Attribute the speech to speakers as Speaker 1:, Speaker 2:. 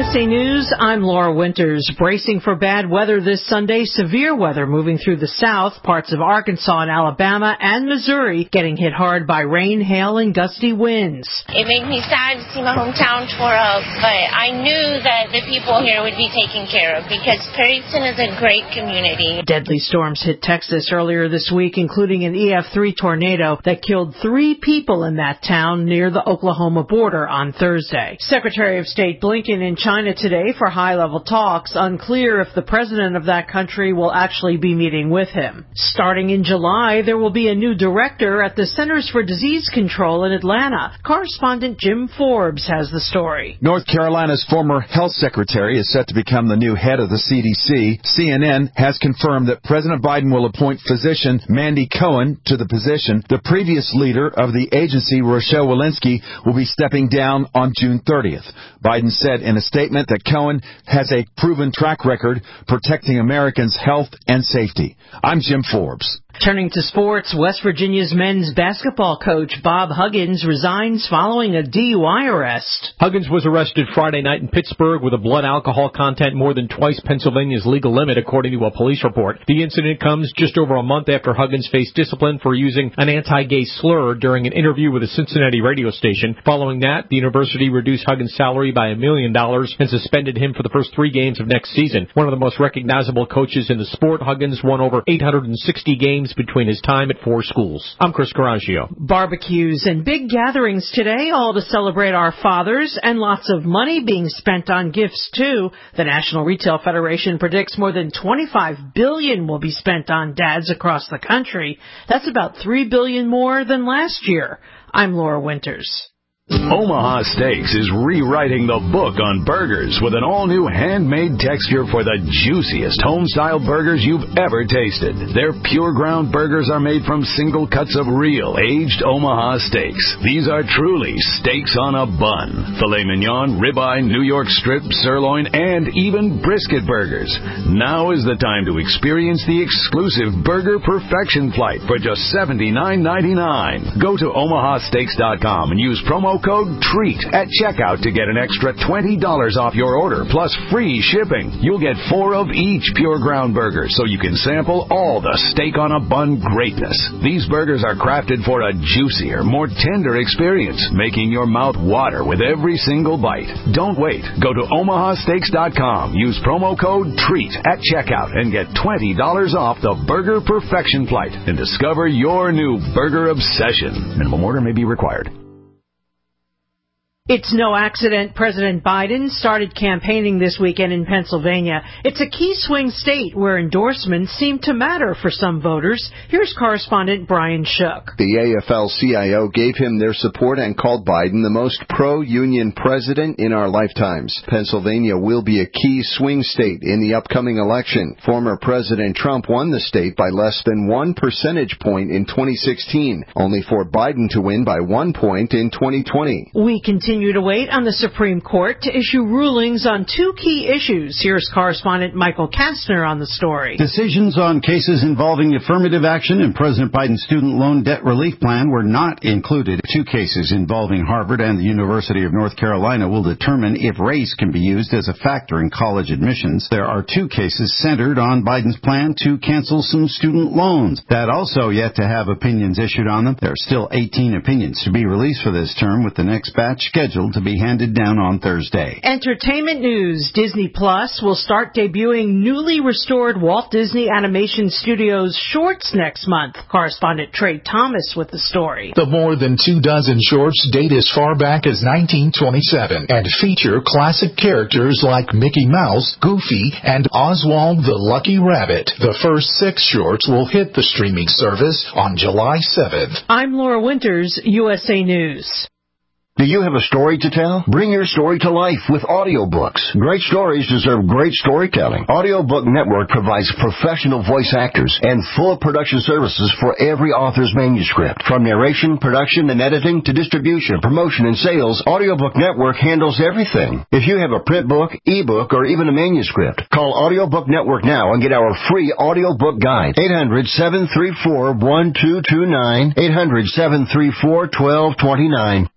Speaker 1: USA News, I'm Laura Winters. Bracing for bad weather this Sunday, severe weather moving through the south, parts of Arkansas and Alabama and Missouri getting hit hard by rain, hail, and gusty winds.
Speaker 2: It made me sad to see my hometown tore up, but I knew that the people here would be taken care of because Perryton is a great community.
Speaker 1: Deadly storms hit Texas earlier this week, including an EF3 tornado that killed 3 people in that town near the Oklahoma border on Thursday. Secretary of State Blinken in China today for high-level talks, unclear if the president of that country will actually be meeting with him. Starting in July, there will be a new director at the Centers for Disease Control in Atlanta. Correspondent Jim Forbes has the story.
Speaker 3: North Carolina's former health secretary is set to become the new head of the CDC. CNN has confirmed that President Biden will appoint physician Mandy Cohen to the position. The previous leader of the agency, Rochelle Walensky, will be stepping down on June 30th. Biden said in a statement that Cohen has a proven track record protecting Americans' health and safety. I'm Jim Forbes.
Speaker 1: Turning to sports, West Virginia's men's basketball coach Bob Huggins resigns following a DUI arrest.
Speaker 4: Huggins was arrested Friday night in Pittsburgh with a blood alcohol content more than twice Pennsylvania's legal limit, according to a police report. The incident comes just over a month after Huggins faced discipline for using an anti-gay slur during an interview with a Cincinnati radio station. Following that, the university reduced Huggins' salary by $1 million and suspended him for the first 3 games of next season. One of the most recognizable coaches in the sport, Huggins won over 860 games between his time at 4 schools. I'm Chris Coraggio.
Speaker 1: Barbecues and big gatherings today, all to celebrate our fathers, and lots of money being spent on gifts, too. The National Retail Federation predicts more than $25 billion will be spent on dads across the country. That's about $3 billion more than last year. I'm Laura Winters.
Speaker 5: Omaha Steaks is rewriting the book on burgers with an all-new handmade texture for the juiciest home-style burgers you've ever tasted. Their pure ground burgers are made from single cuts of real, aged Omaha steaks. These are truly steaks on a bun. Filet mignon, ribeye, New York strip, sirloin, and even brisket burgers. Now is the time to experience the exclusive Burger Perfection Flight for just $79.99. Go to omahasteaks.com and use promo code TREAT at checkout to get an extra $20 off your order, plus free shipping. You'll get 4 of each pure ground burger, so you can sample all the steak on a bun greatness. These burgers are crafted for a juicier, more tender experience, making your mouth water with every single bite. Don't wait. Go to omahasteaks.com, use promo code TREAT at checkout, and get $20 off the Burger Perfection Flight, and discover your new burger obsession. Minimum order may be required.
Speaker 1: It's no accident President Biden started campaigning this weekend in Pennsylvania. It's a key swing state where endorsements seem to matter for some voters. Here's correspondent Brian Shook.
Speaker 6: The AFL-CIO gave him their support and called Biden the most pro-union president in our lifetimes. Pennsylvania will be a key swing state in the upcoming election. Former President Trump won the state by less than 1 percentage point in 2016, only for Biden to win by 1 point in 2020.
Speaker 1: We continue to wait on the Supreme Court to issue rulings on 2 key issues. Here's correspondent Michael Kastner on the story.
Speaker 7: Decisions on cases involving affirmative action and President Biden's student loan debt relief plan were not included. 2 cases involving Harvard and the University of North Carolina will determine if race can be used as a factor in college admissions. There are 2 cases centered on Biden's plan to cancel some student loans that also yet to have opinions issued on them. There are still 18 opinions to be released for this term, with the next batch scheduled to be handed down on Thursday.
Speaker 1: Entertainment news. Disney Plus will start debuting newly restored Walt Disney Animation Studios shorts next month. Correspondent Trey Thomas with the story.
Speaker 8: The more than 24 shorts date as far back as 1927 and feature classic characters like Mickey Mouse, Goofy, and Oswald the Lucky Rabbit. The first 6 shorts will hit the streaming service on July 7th.
Speaker 1: I'm Laura Winters, USA News.
Speaker 9: Do you have a story to tell? Bring your story to life with audiobooks. Great stories deserve great storytelling. Audiobook Network provides professional voice actors and full production services for every author's manuscript. From narration, production, and editing to distribution, promotion, and sales, Audiobook Network handles everything. If you have a print book, ebook, or even a manuscript, call Audiobook Network now and get our free audiobook guide. 800-734-1229. 800-734-1229.